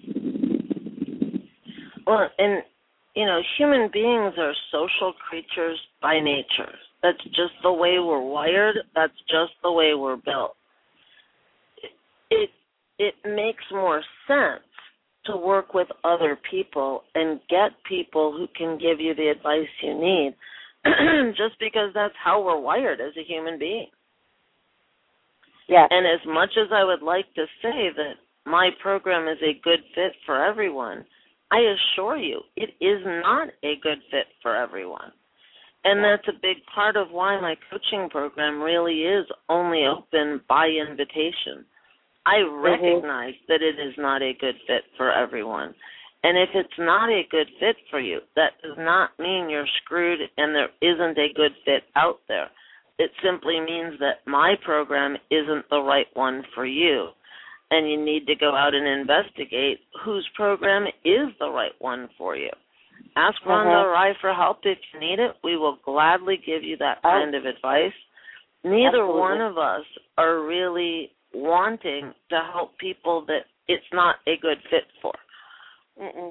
Well, and, you know, human beings are social creatures by nature. That's just the way we're wired. That's just the way we're built. It, it makes more sense to work with other people and get people who can give you the advice you need, just because that's how we're wired as a human being. Yeah. And as much as I would like to say that my program is a good fit for everyone, I assure you it is not a good fit for everyone. And that's a big part of why my coaching program really is only open by invitation. I recognize mm-hmm. that it is not a good fit for everyone. And if it's not a good fit for you, that does not mean you're screwed and there isn't a good fit out there. It simply means that my program isn't the right one for you. And you need to go out and investigate whose program is the right one for you. Ask Rhonda uh-huh. or I for help if you need it. We will gladly give you that kind oh. of advice. Neither Absolutely. one of us are really wanting to help people that it's not a good fit for. Mm-mm.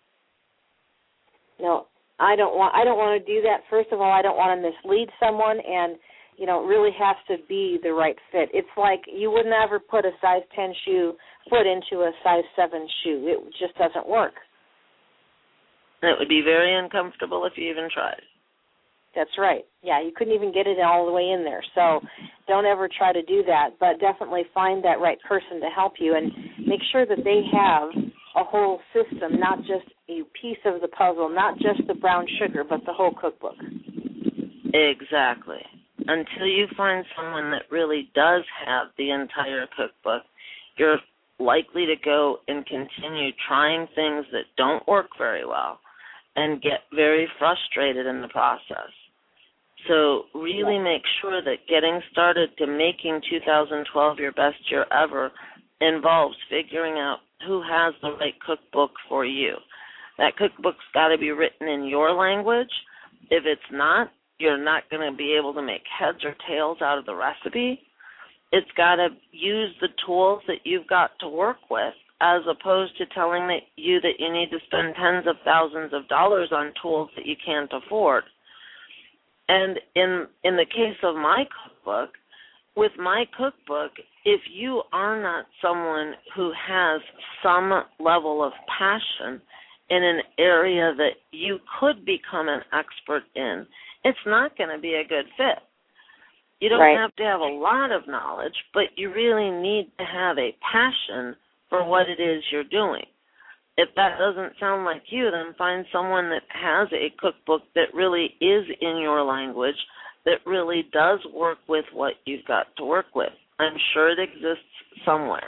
No, I don't want. I don't want to do that. First of all, I don't want to mislead someone, and you know, it really has to be the right fit. It's like you would never put a size ten shoe foot into a size seven shoe. It just doesn't work. It would be very uncomfortable if you even tried. That's right. Yeah, you couldn't even get it all the way in there. So don't ever try to do that, but definitely find that right person to help you and make sure that they have a whole system, not just a piece of the puzzle, not just the brown sugar, but the whole cookbook. Exactly. Until you find someone that really does have the entire cookbook, you're likely to go and continue trying things that don't work very well and get very frustrated in the process. So really make sure that getting started to making two thousand twelve your best year ever involves figuring out who has the right cookbook for you. That cookbook's got to be written in your language. If it's not, you're not going to be able to make heads or tails out of the recipe. It's got to use the tools that you've got to work with, as opposed to telling that you that you need to spend tens of thousands of dollars on tools that you can't afford. And in in the case of my cookbook, with my cookbook, if you are not someone who has some level of passion in an area that you could become an expert in, it's not going to be a good fit. You don't right. have to have a lot of knowledge, but you really need to have a passion for what it is you're doing. If that doesn't sound like you, then find someone that has a cookbook that really is in your language, that really does work with what you've got to work with. I'm sure it exists somewhere.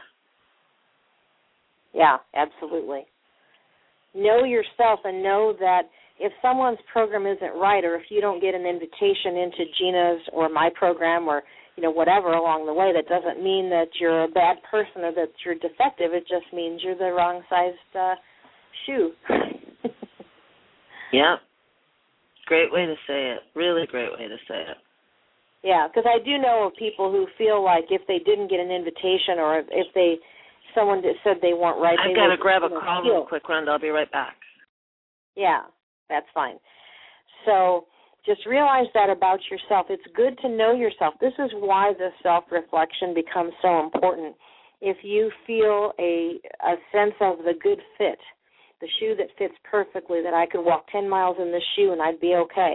Yeah, absolutely. Know yourself and know that if someone's program isn't right, or if you don't get an invitation into Gina's or my program or, you know, whatever along the way, that doesn't mean that you're a bad person or that you're defective. It just means you're the wrong-sized uh, shoe. Yeah. Great way to say it. Really great way to say it. Yeah, because I do know of people who feel like if they didn't get an invitation or if, if they someone that said they weren't right, I've got to grab a call real quick, Rhonda. I'll be right back. Yeah, that's fine. So just realize that about yourself. It's good to know yourself. This is why the self-reflection becomes so important. If you feel a a sense of the good fit, the shoe that fits perfectly, that I could walk ten miles in this shoe and I'd be okay,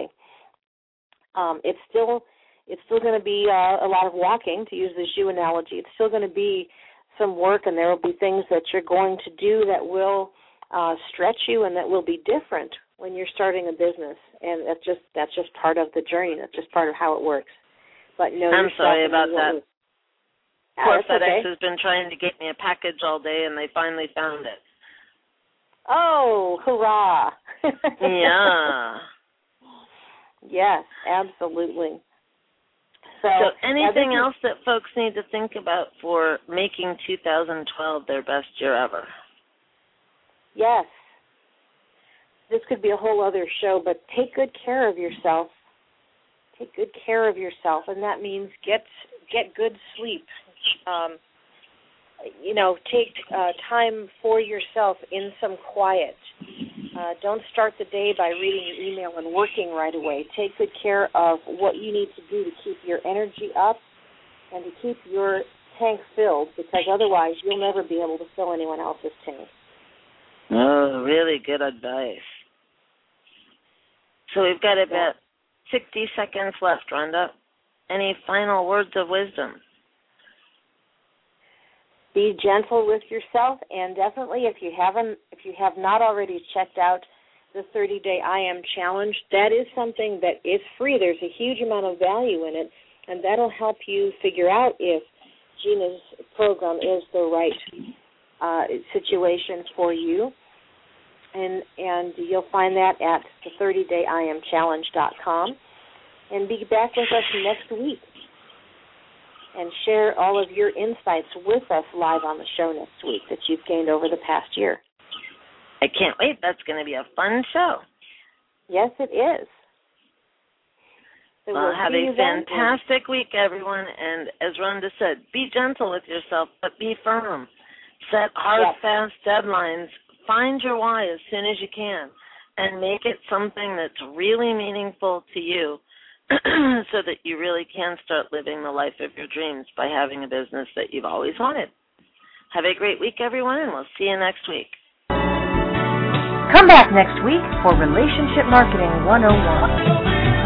um, it's still it's still going to be uh, a lot of walking, to use the shoe analogy. It's still going to be some work, and there will be things that you're going to do that will uh, stretch you and that will be different when you're starting a business, and that's just that's just part of the journey. That's just part of how it works. But know I'm sorry about that. Was, Poor yeah, FedEx okay. has been trying to get me a package all day, and they finally found it. Oh, hurrah! Yeah. Yes, absolutely. So, so anything yeah, else that folks need to think about for making two thousand twelve their best year ever? Yes. This could be a whole other show, but take good care of yourself. Take good care of yourself, and that means get get good sleep. Um, you know, take uh, time for yourself in some quiet. Uh, don't start the day by reading your email and working right away. Take good care of what you need to do to keep your energy up and to keep your tank filled, because otherwise you'll never be able to fill anyone else's tank. Oh, really good advice. So we've got about sixty seconds left, Rhonda. Any final words of wisdom? Be gentle with yourself, and definitely, if you haven't, if you have not already checked out the thirty-day I Am Challenge, that is something that is free. There's a huge amount of value in it, and that'll help you figure out if Gina's program is the right uh, situation for you. And and you'll find that at the thirty day I am challenge dot com. And be back with us next week and share all of your insights with us live on the show next week that you've gained over the past year. I can't wait. That's going to be a fun show. Yes, it is. So well, we'll have a fantastic then. week, everyone. And as Rhonda said, be gentle with yourself, but be firm. Set hard, yes. fast deadlines. Find your why as soon as you can and make it something that's really meaningful to you so that you really can start living the life of your dreams by having a business that you've always wanted. Have a great week, everyone, and we'll see you next week. Come back next week for Relationship Marketing one oh one.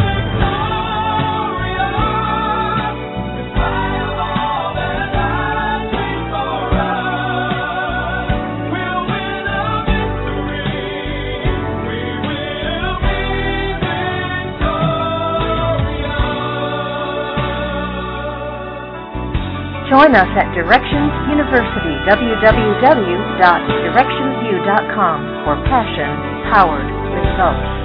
Join us at Directions University, w w w dot directions u dot com, for passion-powered results.